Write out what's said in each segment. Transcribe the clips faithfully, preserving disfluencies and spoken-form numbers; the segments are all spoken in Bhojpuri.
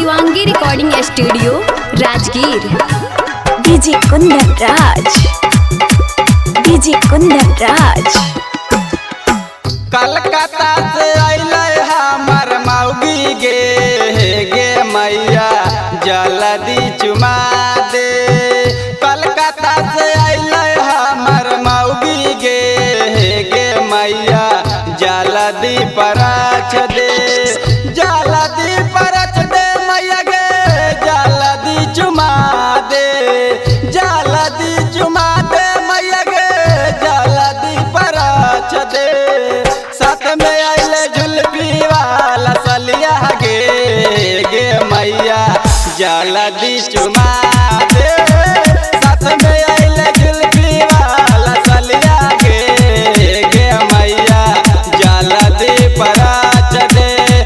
Shivangi recording studio Rajgir. DJ Kundan Raj, DJ Kundan Raj. Calcutta से अइले हमर मौगी गे गे मैया जल्दी चुमा दे। कलकत्ता से अइले हमर मौगी गे गे मैया जल्दी परछ दे। जल्दी परछ दे मैया गे जल्दी चुमा दे। जल्दी चुमा दे मैया गे जल्दी परछ दे। साथ में आइले जुल्फी वाला सलिया गे गे मैया जल्दी चुमा दे। साथ में आइले जुल्फी वाला सलिया गे गे मैया जल्दी परछ दे।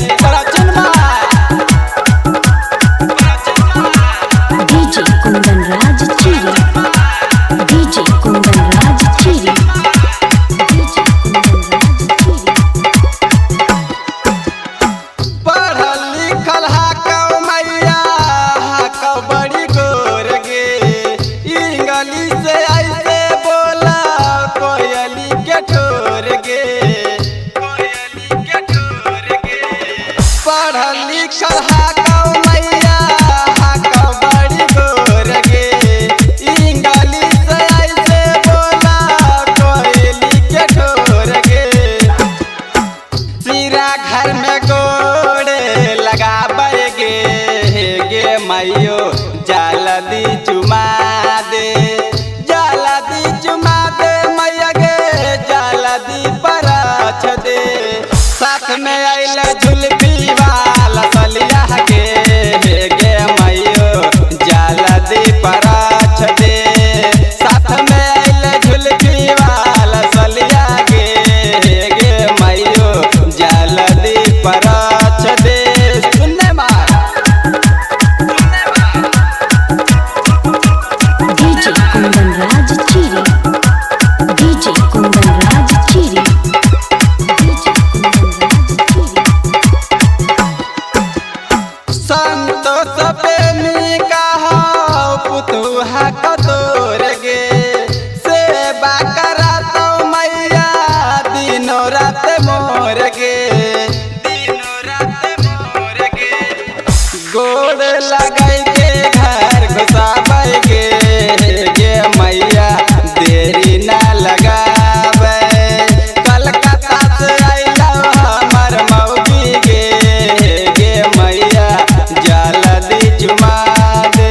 डीजे कुंदन राज चीरी, डीजे कुंदन राज चीरी, डीजे कुंदन राज चीरी। पढ़ल लिखल हाकौ मैया हाकौ बड़ी गोर गे। इंग्लिश ऐसे बोला कोयली के ठोर गे, कोयली के ठोर गे। पढ़ल लिखल हाकौ मैया हाकौ बड़ी गोर गे। इंग्लिश ऐसे बोला कोयली के ठोर गे। सिरा घर में गोड़ लगाबै गे गे मैयो जल्दी चुमा दे। जल्दी चुमा दे मैया गे जल्दी परछ दे। साथ में आइले जुल्फी वाला सलिया गे गे मैयो जल्दी परछ दे। साथ में आइले जुल्फी वाला सलिया गे गे मैयो जल्दी परछ दे। सुनने मार डीजे कुंदन राज चीरी, डीजे कुंदन राज चीरी, डीजे कुंदन राज चीरी। संतोष प्रेमी कहो पुतुहा कतोर गे। सेवा करातो मैया दिनों रात मोर गे, दिनों रात मोर गे। गोड़ लगाई के घर घुसाबै गे गे मैया देरी ना लगाबै। कलकत्ता से अइलौ हमर मौगी गे गे मैया जल्दी चुमा दे।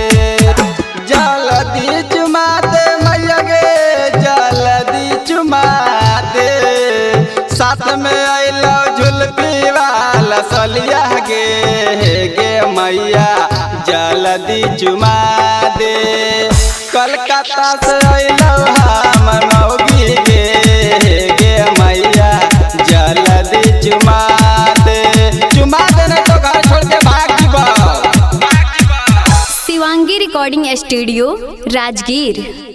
जल्दी चुमा दे मैया गे जल्दी चुमा दे। साथ में अइलौ जुल्फी वाला सलिया गे गे मैया जल्दी चुमा दे। कलकत्ता से अइलौ हमर मौगी गे गे मैया जल्दी चुमा दे। चुमा दे नहीं तो घर छोड़ के भाग जीबो। Shivangi recording studio Rajgir.